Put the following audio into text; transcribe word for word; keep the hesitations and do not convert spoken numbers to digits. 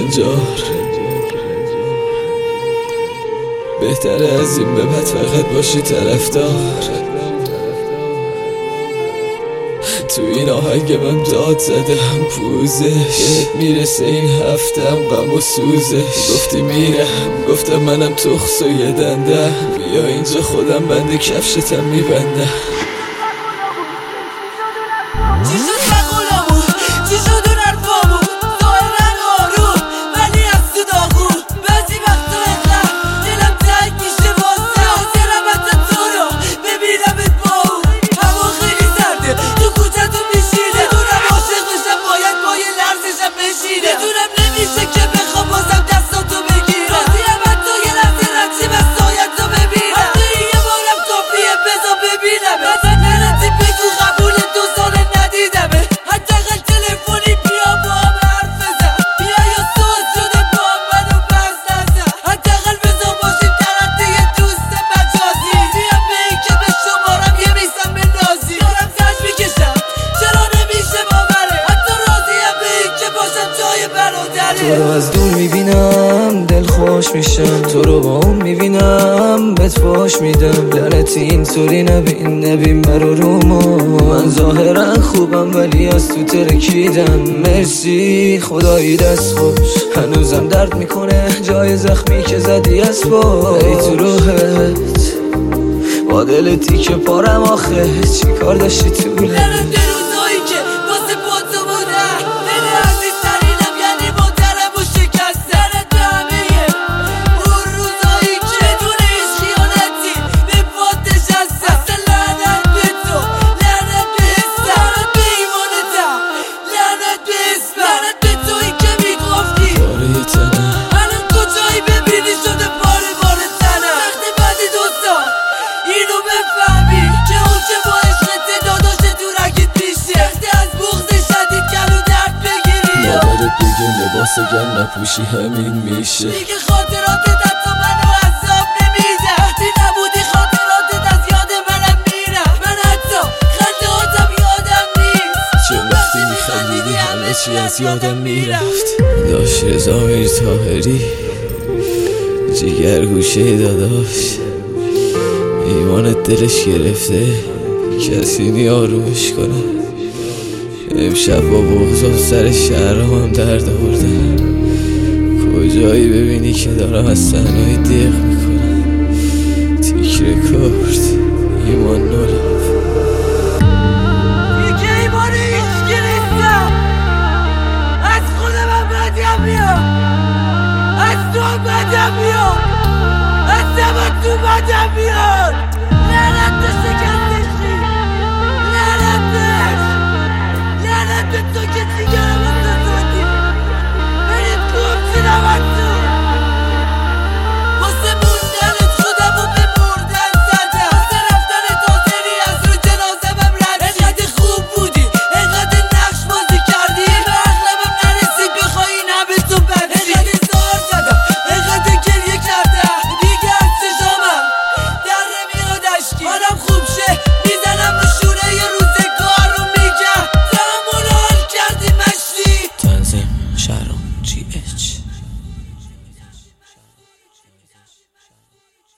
هنجار. بهتره از این به بعد فقط باشی طرفدار. تو این آهنگ من داد زدم پوزش، بهت میرسه این هفتم غم و سوزش. گفتی میرم، گفتم منم تخص و یه دندم، بیا اینجا خودم بند کفشتم میبندم. چی شد مقولمون؟ چی شد اون حرفامون؟ ظاهرن آروم ولی از تو داغون. بعضی وقتا انقدر دلم تنگ میشه واسه حاضرم حتی تو رو ببینمت با اون. هوا خیلی سرده تو کوچه تو میشینه، میدونم عاشق بشم باید با یه لرزشم بشینه. میدونم نمیشه که بخوام بازم دستاتو بگیرم، راضیم حتی یه لحظه رنجی و سایتو ببینم. حتی یه بارم کافیه بذار ببینم. نرتی بگو قبول دو ساله ندیدمه، حداقل تلفنی بیا با هم حرف بزن. بیا یا ساز شده با هم منو بس نزن، حداقل بذار باشیم در حد یه دوست مجازی. بیا به این که به شمارم یه میسم به نازی. دارم زج میکشم چرا نمیشه باوره، حتی راضیم به این که باشم جای برادره. تو رو از دور میبینم دل خوش میشم، تو رو با اون میبینم بهت فاش میدم. لعنتی اینطوری نبین نبین مرو رومو، من ظاهرا خوبم ولی از تو ترکیدم. مرسی خدایی دست خوش، هنوزم درد میکنه جای زخمی که زدی از پا. ای تو روحت با دل تیکه پارم آخه چی کار داشتی طوله. لعنت به روزایی که واسه با تو بودم، دل عزیزترینم یعنی مادرم و شکستم. لعنت به همه اون روزایی که بدون هیچ خیانتی به پات نشستم. اصلا لعنت به تو، لعنت به حسم، لعنت به ایمانتم، لعنت به اسمم، لعنت به تویی که میگفتی پاره تنم الان کجایی ببینی شده پاره پاره تنم. وقتی بعد دو سال اینو بفهمی که اون که با عشقت داداش دورکت میشه، وقتی از بغض شدید گلو درد بگیری. مادرت بگه لباس گرم نپوشی همین میشه. دیگه خاطراتت حتی منو عذاب نمیده، وقتی نبودی خاطراتت از یاد منم میرم. من حتی خنده هاتم یادم نیست، چون وقتی میخندیدی همه چی از یادم میرفت. داشت رضا میر طاهری جگر گوشه داداش، ایمانت دلش گرفته کسی نی آرومش کنه. امشب با بغض سر شهرم هم درد آوردم، کجایی ببینی که دارم از تنهایی دیق میکنم. تیک رکورد ایمان نولم. دیگه ایمان هیچکی نیستم، از خودم بدم میاد، از تو هم بدم میاد، از همه تو بدم میاد. لعنت به شکستشی، لعنت بهش، لعنت به تو که دیگرم از تو زودی برید گفتی نمت تو. واسه موندنت خودم رو به مردن زدم، واسه رفتن تازری از رو جنازمم ردی. انقدر خوب بودی، انقدر نقش بازی کردی، به اغلبم نرسید بخوای این همه تو بدی. انقدر زار زدم، انقدر گریه کردم، دیگه از چشامم در نمیاد اشکی. حالم خوب شه میزنم رو شونه یه روزگار رو میگم تحمل حال کردی مشتی. تنظیم شهرام جی اچ